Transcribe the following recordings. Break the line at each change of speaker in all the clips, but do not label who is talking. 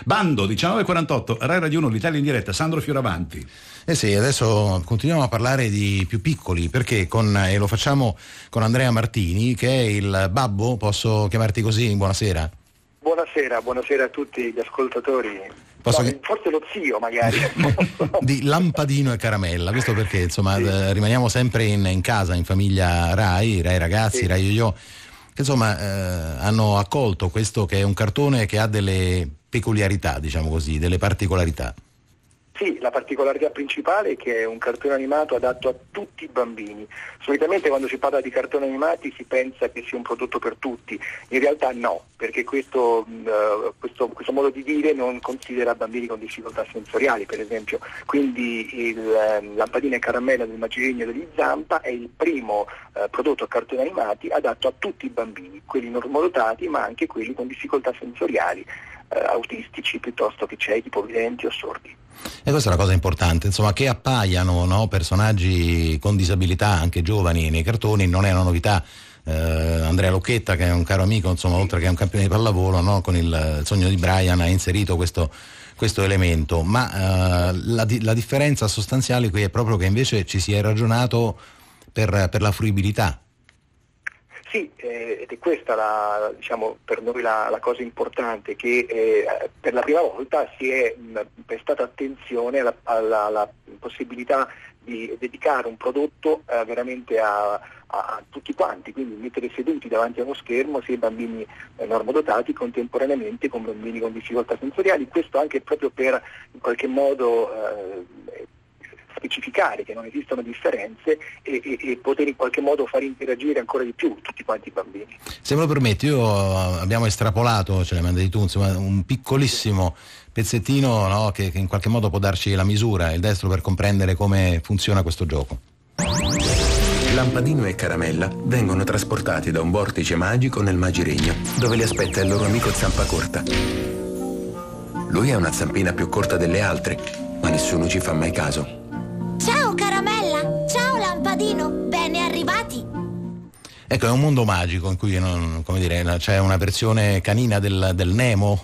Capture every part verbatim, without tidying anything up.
Bando, diciannove e quarantotto, Rai Radio uno, l'Italia in diretta, Sandro Fioravanti.
Eh sì, adesso continuiamo a parlare di più piccoli, perché con, e lo facciamo con Andrea Martini, che è il babbo, posso chiamarti così? Buonasera.
Buonasera, buonasera a tutti gli ascoltatori.
Posso
no,
che...
Forse lo zio magari.
Di Lampadino e Caramella, questo perché insomma sì. eh, rimaniamo sempre in, in casa, in famiglia Rai, Rai Ragazzi, sì. Rai Yo-Yo, che insomma eh, hanno accolto questo che è un cartone che ha delle peculiarità, diciamo così, delle particolarità.
Sì, la particolarità principale è che è un cartone animato adatto a tutti i bambini. Solitamente quando si parla di cartoni animati si pensa che sia un prodotto per tutti, in realtà no, perché questo, uh, questo, questo modo di dire non considera bambini con difficoltà sensoriali, per esempio. Quindi il um, Lampadino e Caramella del Magirigno degli Zampa è il primo uh, prodotto a cartoni animati adatto a tutti i bambini, quelli normodotati ma anche quelli con difficoltà sensoriali, uh, autistici piuttosto che ciechi, ipovedenti o sordi.
E questa è una cosa importante, insomma, che appaiano, no, personaggi con disabilità, anche giovani, nei cartoni, non è una novità. Eh, Andrea Locchetta, che è un caro amico, insomma, oltre che un campione di pallavolo, no, con il, il sogno di Brian ha inserito questo, questo elemento, ma eh, la, la differenza sostanziale qui è proprio che invece ci si è ragionato per, per la fruibilità.
Sì, eh, ed è questa la, diciamo, per noi la, la cosa importante, che eh, per la prima volta si è mh, prestata attenzione alla, alla, alla possibilità di dedicare un prodotto eh, veramente a, a, a tutti quanti, quindi mettere seduti davanti a uno schermo sia bambini eh, normodotati contemporaneamente con bambini con difficoltà sensoriali, questo anche proprio per in qualche modo eh, specificare che non esistono differenze e, e, e poter in qualche modo far interagire ancora di più tutti quanti i bambini.
Se me lo permetti, io abbiamo estrapolato, ce l'hai mandato tu, insomma, un piccolissimo pezzettino, no, che, che in qualche modo può darci la misura, il destro, per comprendere come funziona questo gioco.
Lampadino e Caramella vengono trasportati da un vortice magico nel Magiregno, dove li aspetta il loro amico Zampacorta. Lui ha una zampina più corta delle altre, ma nessuno ci fa mai caso.
Ciao Caramella, ciao Lampadino, bene arrivati.
Ecco, è un mondo magico in cui, non, come dire, c'è una versione canina del, del Nemo,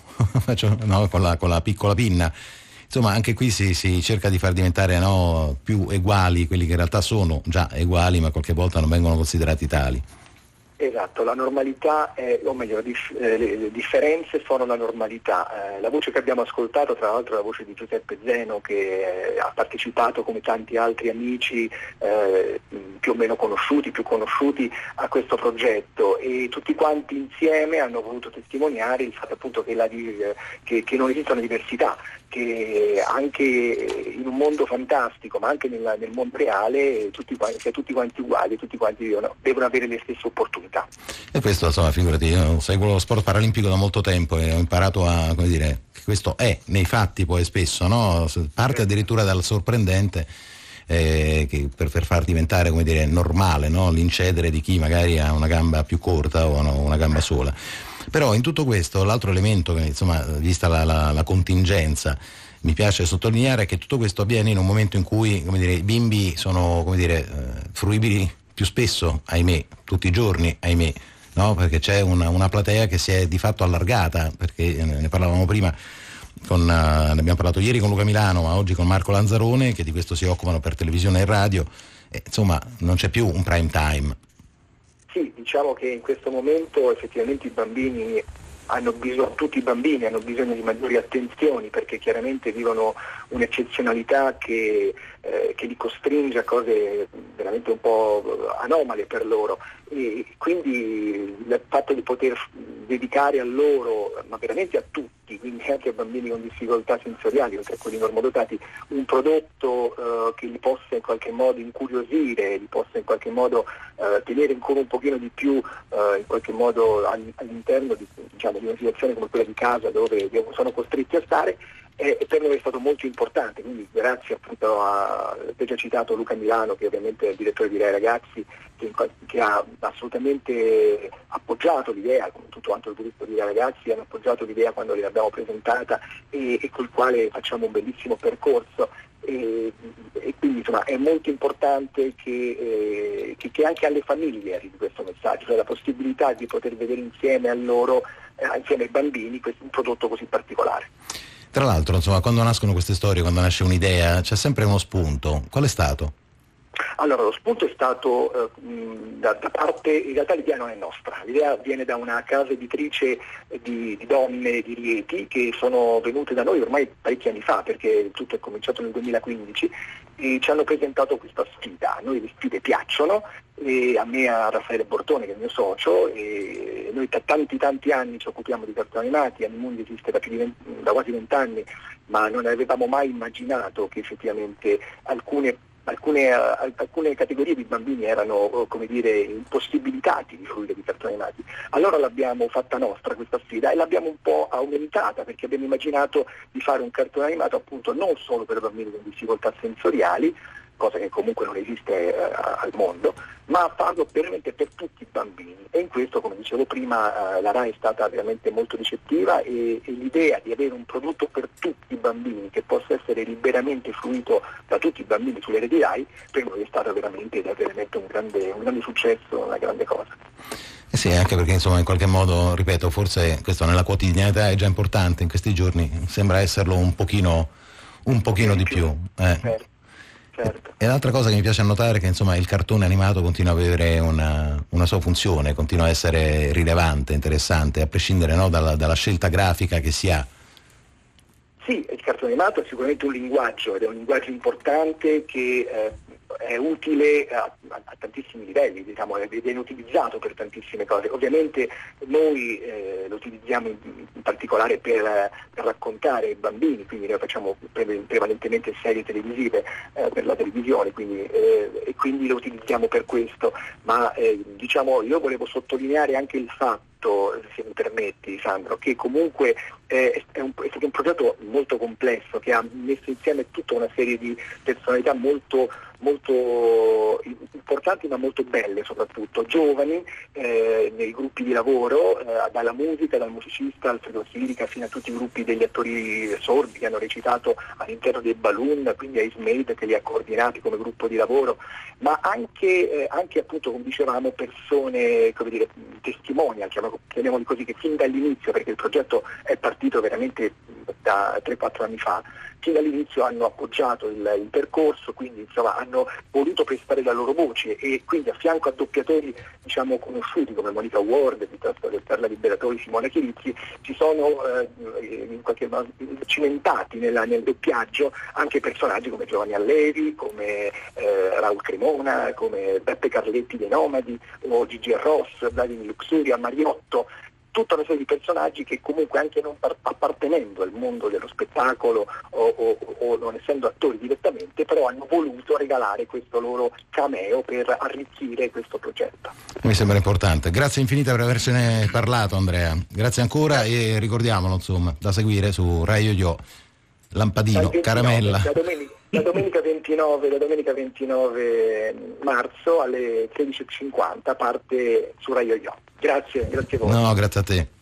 no, con, la, con la piccola pinna. Insomma, anche qui si, si cerca di far diventare, no, più uguali quelli che in realtà sono già uguali, ma qualche volta non vengono considerati tali.
Esatto, la normalità, è, o meglio, dif- eh, le, le differenze sono la normalità. Eh, la voce che abbiamo ascoltato, tra l'altro, è la voce di Giuseppe Zeno, che eh, ha partecipato come tanti altri amici eh, più o meno conosciuti, più conosciuti a questo progetto, e tutti quanti insieme hanno voluto testimoniare il fatto appunto che, la, che, che non esistono diversità, che anche in un mondo fantastico, ma anche nella, nel mondo reale, tutti quanti, sia tutti quanti uguali, tutti quanti devono, devono avere le stesse opportunità.
E questo, insomma, figurati, io seguo lo sport paralimpico da molto tempo e ho imparato a, come dire, che questo è nei fatti poi spesso, no? Parte addirittura dal sorprendente, eh, che per, per far diventare, come dire, normale, no? L'incedere di chi magari ha una gamba più corta o no, una gamba sola. Però in tutto questo l'altro elemento che, insomma, vista la, la, la contingenza, mi piace sottolineare che tutto questo avviene in un momento in cui, come dire, i bimbi sono, come dire, eh, fruibili più spesso, ahimè, tutti i giorni, ahimè, no? Perché c'è una, una platea che si è di fatto allargata, perché ne parlavamo prima, con, uh, ne abbiamo parlato ieri con Luca Milano, ma oggi con Marco Lanzarone, che di questo si occupano per televisione e radio, e, insomma, non c'è più un prime time.
Sì, diciamo che in questo momento effettivamente i bambini hanno bisogno, tutti i bambini hanno bisogno di maggiori attenzioni, perché chiaramente vivono un'eccezionalità che, eh, che li costringe a cose veramente un po' anomale per loro, e quindi il fatto di poter dedicare a loro, ma veramente a tutti, quindi anche a bambini con difficoltà sensoriali, oltre a quelli normodotati, un prodotto eh, che li possa in qualche modo incuriosire, li possa in qualche modo eh, tenere ancora un pochino di più eh, in qualche modo all'interno di, diciamo, di una situazione come quella di casa dove sono costretti a stare, e per noi è stato molto importante, quindi grazie appunto a, ho già citato Luca Milano, che ovviamente è il direttore di Rai Ragazzi, che, che ha assolutamente appoggiato l'idea, come tutto quanto il gruppo di Rai Ragazzi hanno appoggiato l'idea quando l'abbiamo presentata, e, e col quale facciamo un bellissimo percorso, e, e quindi insomma è molto importante che, eh, che, che anche alle famiglie arrivi questo messaggio, cioè la possibilità di poter vedere insieme a loro, eh, insieme ai bambini, questo, un prodotto così particolare.
Tra l'altro, insomma, quando nascono queste storie, quando nasce un'idea, c'è sempre uno spunto. Qual è stato?
Allora, lo spunto è stato eh, da, da parte, in realtà l'idea non è nostra, l'idea viene da una casa editrice di, di donne di Rieti che sono venute da noi ormai parecchi anni fa, perché tutto è cominciato nel duemilaquindici, e ci hanno presentato questa sfida. A noi le sfide piacciono, e a me e a Raffaele Bortone, che è il mio socio, e noi da tanti tanti anni ci occupiamo di cartoni animati. Animundi esiste da, più di venti, da quasi vent'anni, ma non avevamo mai immaginato che effettivamente alcune Alcune, alcune categorie di bambini erano, come dire, impossibilitati di fruire di cartoni animati. Allora l'abbiamo fatta nostra questa sfida e l'abbiamo un po' aumentata, perché abbiamo immaginato di fare un cartone animato appunto non solo per bambini con difficoltà sensoriali, cosa che comunque non esiste eh, al mondo, ma farlo veramente per tutti i bambini. E in questo, come dicevo prima, eh, la RAI è stata veramente molto ricettiva, e, e l'idea di avere un prodotto per tutti i bambini che possa essere liberamente fruito da tutti i bambini sulle reti RAI, per noi è stata veramente, veramente un grande, un grande successo, una grande cosa.
Eh sì, anche perché insomma in qualche modo, ripeto, forse questo nella quotidianità è già importante, in questi giorni sembra esserlo un pochino, un pochino di più. Eh.
Certo. Certo.
E l'altra cosa che mi piace annotare è che insomma il cartone animato continua a avere una, una sua funzione, continua a essere rilevante, interessante, a prescindere, no, dalla, dalla scelta grafica che si ha.
Sì, il cartone animato è sicuramente un linguaggio, ed è un linguaggio importante che eh, è utile a, a, a tantissimi livelli, diciamo, viene utilizzato per tantissime cose. Ovviamente noi eh, lo utilizziamo in, in particolare per, per raccontare ai bambini, quindi noi facciamo pre- prevalentemente serie televisive eh, per la televisione, quindi, eh, e quindi lo utilizziamo per questo, ma eh, diciamo io volevo sottolineare anche il fatto, se mi permetti Sandro, che comunque eh, è, un, è stato un progetto molto complesso che ha messo insieme tutta una serie di personalità molto molto importanti, ma molto belle, soprattutto giovani, eh, nei gruppi di lavoro, eh, dalla musica, dal musicista Alfredo Sirica fino a tutti i gruppi degli attori sordi che hanno recitato all'interno dei Balloon, quindi a Ismail che li ha coordinati come gruppo di lavoro, ma anche, eh, anche appunto, come dicevamo, persone, come dire, testimonial, chiamiamoli così, che fin dall'inizio, perché il progetto è partito veramente da tre quattro anni fa, fin dall'inizio hanno appoggiato il, il percorso, quindi insomma hanno voluto prestare la loro voce, e quindi a fianco a doppiatori diciamo conosciuti come Monica Ward, piuttosto che Carla Liberatori, Simona Chirizzi, ci sono eh, in qualche modo cimentati nella, nel doppiaggio anche personaggi come Giovanni Allevi, come eh, Raul Cremona, come Beppe Carletti dei Nomadi, o Gigi Ross, Vladimir Luxuria, Mariotto, tutta una serie di personaggi che comunque, anche non par- appartenendo al mondo dello spettacolo o, o, o non essendo attori direttamente, però hanno voluto regalare questo loro cameo per arricchire questo progetto.
Mi sembra importante. Grazie infinite per avercene parlato, Andrea. Grazie ancora, e ricordiamolo insomma da seguire su Rai Yo-Yo, Lampadino, ventinove, Caramella.
La domenica, la domenica ventinove, la domenica ventinove marzo alle tredici e cinquanta parte su Rai Yo-Yo. Grazie, grazie a voi.
No, grazie a te.